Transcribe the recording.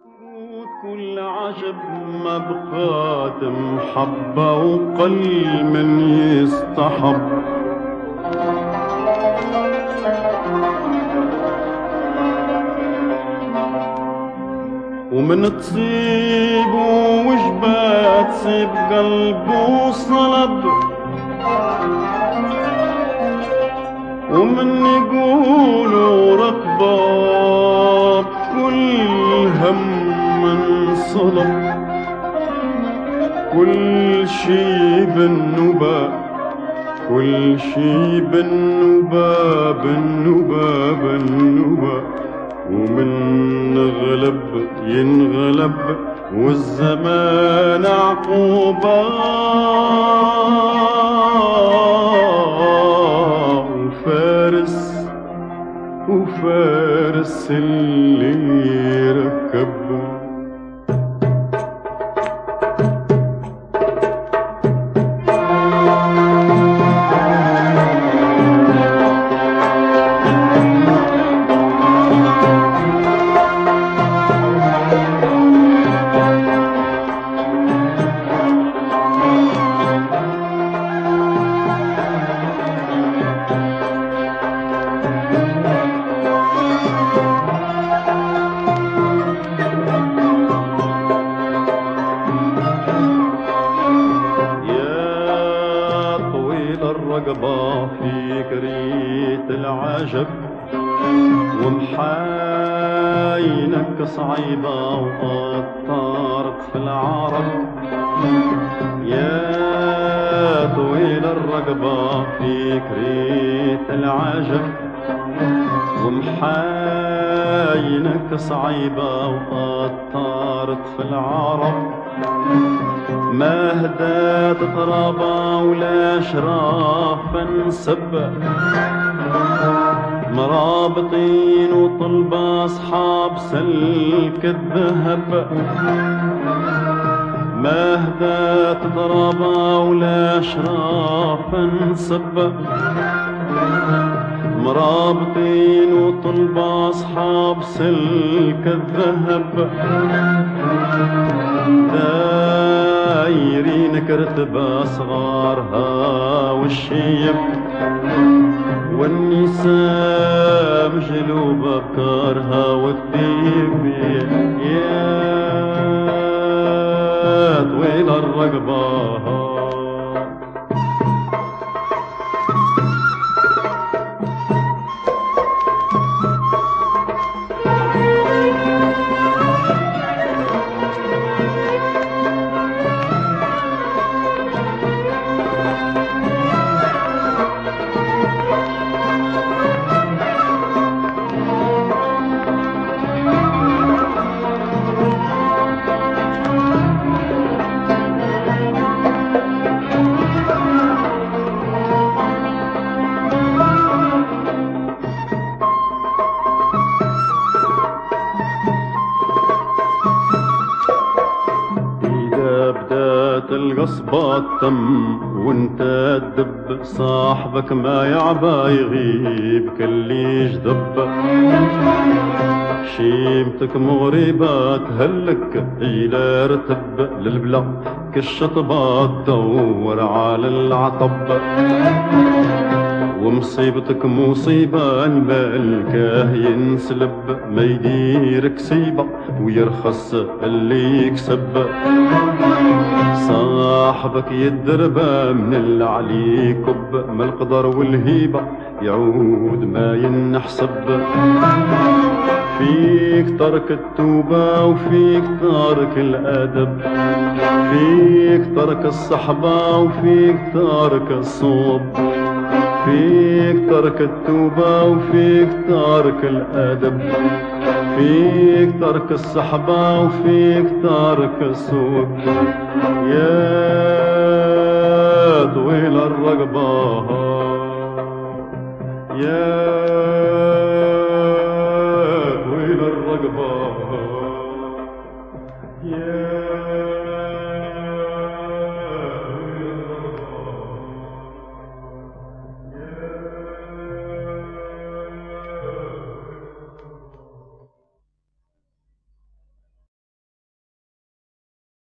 كل عجب ما بقات محبة وقل من يستحب. ومن تصيب وجبة تصيب قلبه صلب، ومن يقولوا رقبة كل هم انصلب. كل شي بالنبا، كل شي بالنبا، بالنبا بالنبا. ومن غلب ينغلب والزمان عقوبة. وفارس وفارس اللي ركب. الرقبة فيك ريت العجب، ومحاينك صعيبة وقطرت في العرب. يا طويل الرقبة فيك ريت العجب، ومحاينك صعيبة وقطرت في العرب. ما هدات طرابة ولا شراف انسب، مرابطين وطلبة أصحاب سلك الذهب. ما هدات طرابة ولا شراف انسب، مرابطين وطلبة أصحاب سلك الذهب. دايرين كرتبة صغارها والشيب، والنساء مجلوبة بكارها والثيب. يا طويل الرقبة القصبة تم وانت تدب. صاحبك ما يعبى يغيب كل يجدب. شيمتك مغربة تهلك إلى رتب للبلا كالشطبة تدور على العطب. ومصيبتك مصيبة الملكاه ينسلب، ما يديرك سيبة ويرخص اللي يكسب. صاحبك يدربه من العلي كب، ما القدر والهيبة يعود ما ينحسب. فيك ترك التوبة وفيك ترك الأدب، فيك ترك الصحبة وفيك ترك الصوب. فيك ترك التوبة وفيك ترك الأدب، فيك ترك الصحبة وفيك ترك السوق. يا طويل الرقبة يا طويل الرقبة يا